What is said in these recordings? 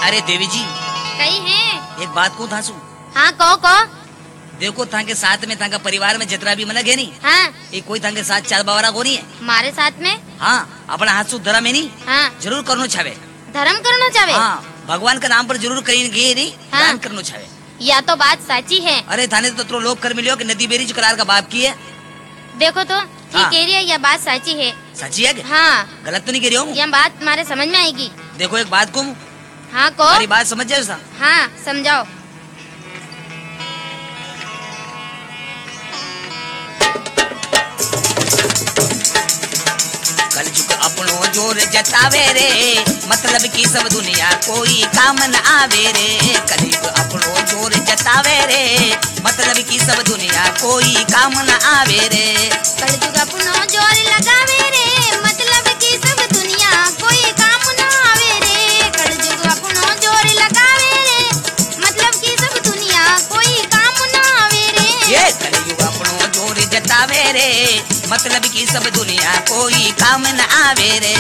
अरे देवी जी कही है। एक बात को थासू। हाँ कहो। देखो थाके साथ में थाका परिवार में जितना भी मनक है नहीं। हाँ ये कोई थाके साथ चाल बावरा को नहीं है। हमारे साथ में। हाँ अपना हाथ सु धर्म है नहीं। हाँ जरूर करनो छावे। धर्म करना चाहे। हाँ भगवान के नाम पर जरूर कहीं गए नहीं। हाँ। दान करनो छावे। या तो बात सच्ची है। अरे थाने तो लोग कर मिलियो कि नदी बेरीज करार का बाप की है। देखो तो ठीक हाँ। कह रही है, यह बात सच्ची है। सच्ची है क्या? हाँ गलत तो नहीं कह रही हूँ। यह बात तुम्हारे समझ में आएगी। देखो एक बात को हाँ को। हमारी बात समझ जाओ सा। हाँ समझाओ। कल चुक अपनो जोर जतावे रे, मतलब की सब दुनिया कोई काम न आवे रे। कल चुक अपनो जोर जतावे रे, मतलब की सब दुनिया कोई काम न आवे रे। कल जुग अपनो जोर लगावे रे, मतलब की सब दुनिया कोई काम न आवे रे। कल जुग अपनो जोर लगावे रे, मतलब की सब दुनिया कोई काम न आवे रे। ये कल चुक अपनो जोर जतावे रे, मतलब की सब दुनिया कोई काम न आवे रे।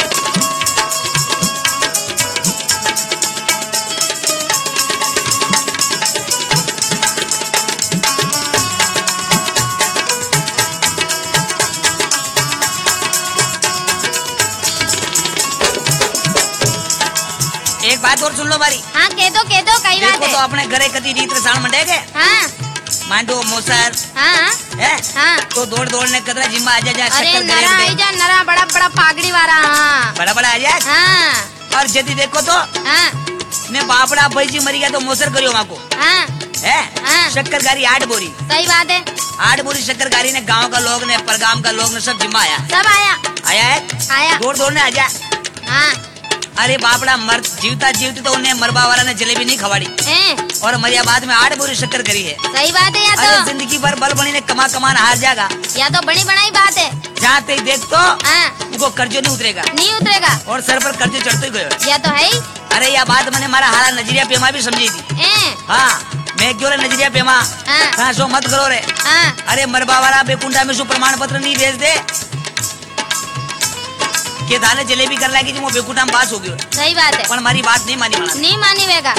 एक बात और सुन लो मारी। हाँ कह दो कई बात देखो है। तो अपने घरे कति रीत रसाण मंडे के हाँ मांडो मोसर हाँ है हाँ। तो दौड़ ने कतरा जिम्मा आ जा अरे शक्कर नरा आई जा, नरा बड़ा बड़ा पागड़ी वाला। हाँ बड़ा आ जा। हाँ और यदि देखो तो हाँ ने बापड़ा भाई जी मरी गया तो मोसर करियो माँ को हाँ है। हाँ। शक्कर गारी 8 बोरी। सही बात है। 8 बोरी शक्कर गारी ने गांव का लोग ने परगाम का लोग ने सब जिम्मा आया। सब आया है आया। दौड़ ने आ जा। हाँ अरे बापड़ा मर जीवता तो उन्हें मरबा वाला ने जलेबी नहीं खवाड़ी और मरिया बाद में 8 बोरी शक्कर करी है। सही बात है। या अरे तो जिंदगी भर बल बनी ने कमान हार जाएगा। या तो बड़ी बनाई बात है। जहाँ ते देख तो हाँ उनको कर्जो नहीं उतरेगा नहीं उतरेगा। और सर पर कर्जो चढ़ते ही गयो। या तो है ही। अरे यह बात मैंने हमारा हारा नजरिया पेमा भी समझी थी। हाँ मैं क्यों रे नजरिया पेमा हाँ सो मत करो रे। हाँ अरे मरबा वाला बेकुंडा में सु प्रमाण पत्र नहीं भेज दे के थाने जलेबी कर लागी जो बेकुंडा में पास हो गयो। सही बात है। पर हमारी बात नहीं मानी माना। नहीं मानी वेगा।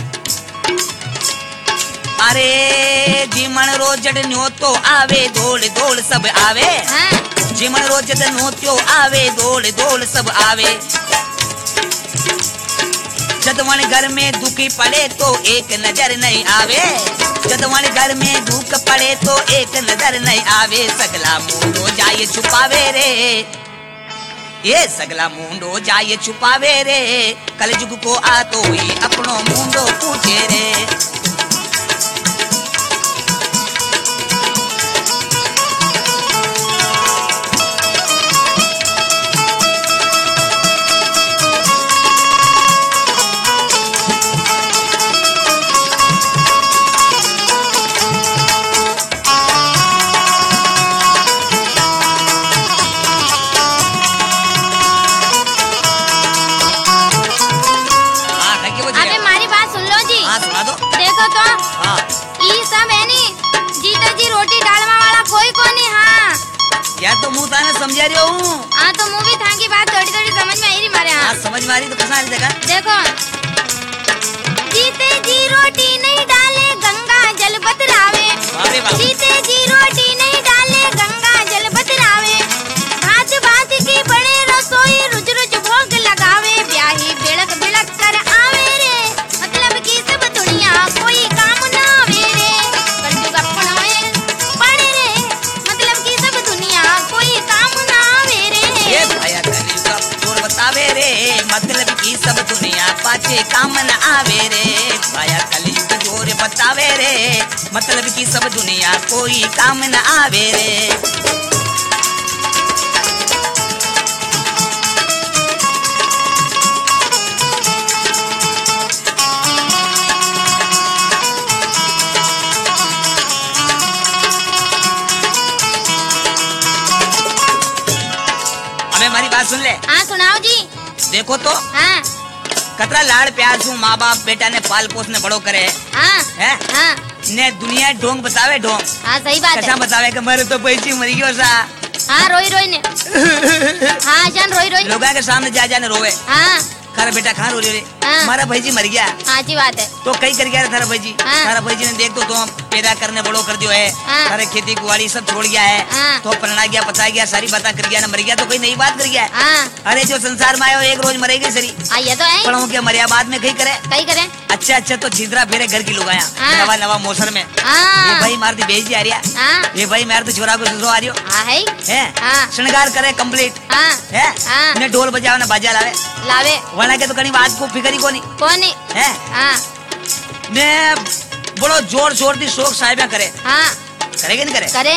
अरे जीमन रोज न्यो तो आवे दौड़ सब आवे। हाँ जीमन रोज न्यो तो आवे दौड़ सब आवे। जदवन घर में दुखी पड़े तो एक नजर नहीं आवे। जदवन घर में दुख पड़े तो एक नजर नहीं आवे। सगला मुंडो जाए छुपावे रे, ये सगला मुंडो जाए छुपावे रे। कल जुग को आ तो ही अपनो मुंडो पूछे रे। अबे हमारी बात सुन लो जी। हाँ सुना दो। देखो तो हाँ ई सब है नी जीता जी रोटी डालवा वाला कोई को नहीं। हाँ या तो मुंह ताने समझा रही हूँ। हाँ तो मुँह भी था की बात थोड़ी थोड़ी समझ में आई रही हमारे। हाँ समझ में आ रही तो कैसा देखा। देखो जीते जी रोटी नहीं डाले गंगा जल बतरावे। अरे वाह। जीते जी रोटी नहीं डाले गंगा जल बतरावे। भात भात की बड़े रसोई रुज रुज भोग लगावे। ब्याही बिड़क बिड़क कर आवे रे, मतलब की सब दुनिया कोई काम ना आवे रे। कलयुग अपनो पड़े रे, मतलब की सब दुनिया कोई काम ना आवे रे। ये भाया कलयुग जोर बतावे रे, मतलब की सब दुनिया पाछे काम न आवे रे। भाया कलयुग जोर बतावे रे, मतलब की सब दुनिया कोई काम न आवे रे। अबे हमारी बात सुन ले। हाँ सुनाओ जी। देखो तो हाँ कतरा लाड़ प्यार सु माँ बाप बेटा ने पाल पोस ने बड़ो करे हाँ है। हाँ ने दुनिया ढोंग बतावे ढोंग। हाँ सही बात कैसा है। बतावे कि मरे तो पैसी मरी गयो सा। हाँ रोई रोई ने। हाँ जान रोई रोई। लोगा के सामने जा जाने रोवे। हाँ थारा बेटा कहाँ रो रे? हाँ। हमारा भाई जी मर गया। हाँ जी बात है। तो कई कर गया रे थारा भाई जी। हाँ। थारा भाई जी ने देख तो पैदा करने बड़ो कर दियो है। हाँ। थारे खेती कुवाड़ी सब छोड़ गया है। हाँ। तो पलना गया पता गया सारी बातें कर गया ना मर गया तो कोई नई बात कर गया है। हाँ। अरे जो संसार में आयो एक रोज मरेगी सरी। ये तो है। पढ़ो क्या मरिया बाद में कहीं करे। कहीं करे। अच्छा अच्छा तो छिदरा फेरे घर की लुगाया। हाँ। नवा नवा मौसम में। हाँ। ये भाई मार दी भेज आ रहा। हाँ। ये भाई मार तो छोरा को ससुरो आ रियो हाँ है। है। हाँ। श्रृंगार करे कंप्लीट हाँ। है। हाँ। ने ढोल बजाओ ना बाजा लावे लावे। वरना के तो कहीं बात को फिक्र ही कोनी कौन है? है। हाँ। ने बड़ो जोर शोर दी शोक साहिबा करे। हाँ। करेगे नहीं करे। करे।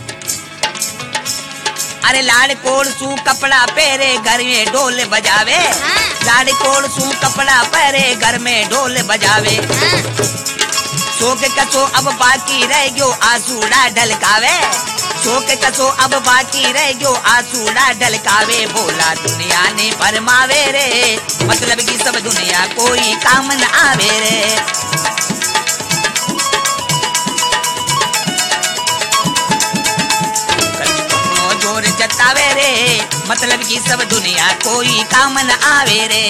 अरे लाड़ कोड़ सू कपड़ा पहरे घर में ढोल बजावे। हाँ। लाड़ कोड़ सू कपड़ा पहरे घर में ढोल बजावे। हाँ। शोक कसो अब बाकी रह गयो आंसूड़ा ढलकावे। शोक कसो अब बाकी रह गयो आंसूड़ा ढलकावे। बोला दुनिया ने फरमावे रे मतलब की सब दुनिया कोई काम न आवे रे। अपनो जोर जतावे रे मतलब की सब दुनिया कोई काम न आवे रे।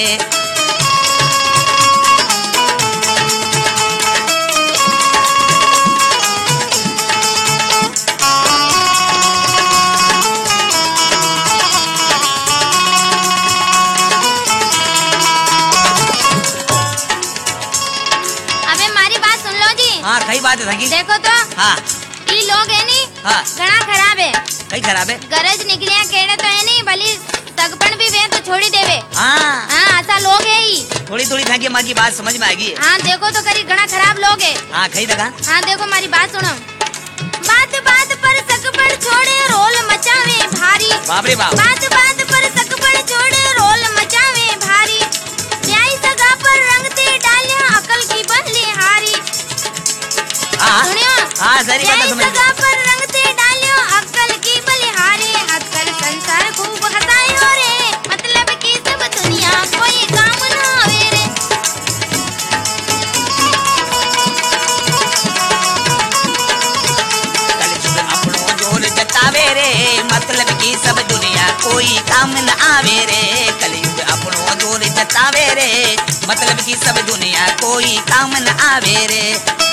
हाँ कई बात है संगी। देखो तो हाँ ई लोग है नी हाँ घना खराब है। कई खराब है। गरज निकलिया केड़े तो है नी भली तगपन भी वे तो छोड़ी देवे। हाँ हाँ ऐसा लोग है ही। थोड़ी थोड़ी था कि माँ की बात समझ में आएगी। हाँ देखो तो करी घना खराब लोग है। हाँ कई दगा। हाँ देखो हमारी बात सुनो। बात बात पर सकपड़ छोड़े रोल मचावे भारी। बाप रे बाप। बात बात पर सकपड़ छोड़े रोल मचावे भारी। ब्याई सगा पर रंगते डालिया अकल की बलिहारी। हाँ सुनियो। हाँ सारी बात समझ सगा पर रंगते डालियो अक्कल की बलिहारी। अक्कल संसार खूब हंसायो रे मतलब की सब दुनिया कोई काम ना आवे रे। कलयुग अपनो जोर जतावे रे मतलब की सब दुनिया कोई काम न आवे रे। कलयुग अपनो जोर जतावे रे मतलब की सब दुनिया कोई काम न आवे रे।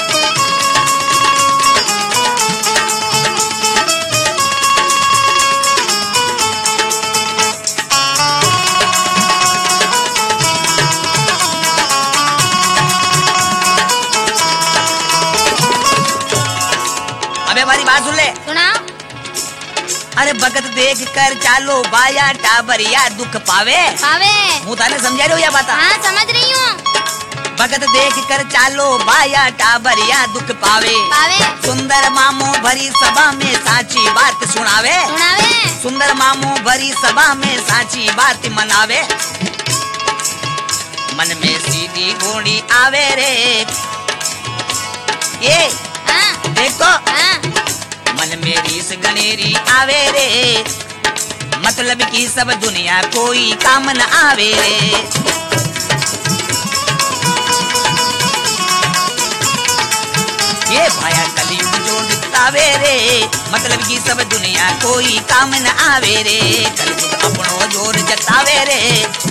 हमारी बात सुन ले। सुनाओ। अरे भगत देख कर चालो बाया टाबरिया दुख पावे। पावे। मुँह थाने समझा रहे हो या बात? हाँ समझ रही हूँ। भगत देख कर चालो बाया टाबरिया दुख पावे। पावे। सुंदर मामू भरी सभा में साची बात सुनावे। सुनावे। सुंदर मामू भरी सभा में साची बात मनावे। मन में सीधी घोड़ी आवे रे। ये हाँ। देखो हाँ। मन में रीस गनेरी आवे रे मतलब की सब दुनिया कोई काम न आवे रे। ये भाया कलयुग जो दिखावे रे मतलब की सब दुनिया कोई काम न आवे रे। कलयुग अपनो जोर जतावे रे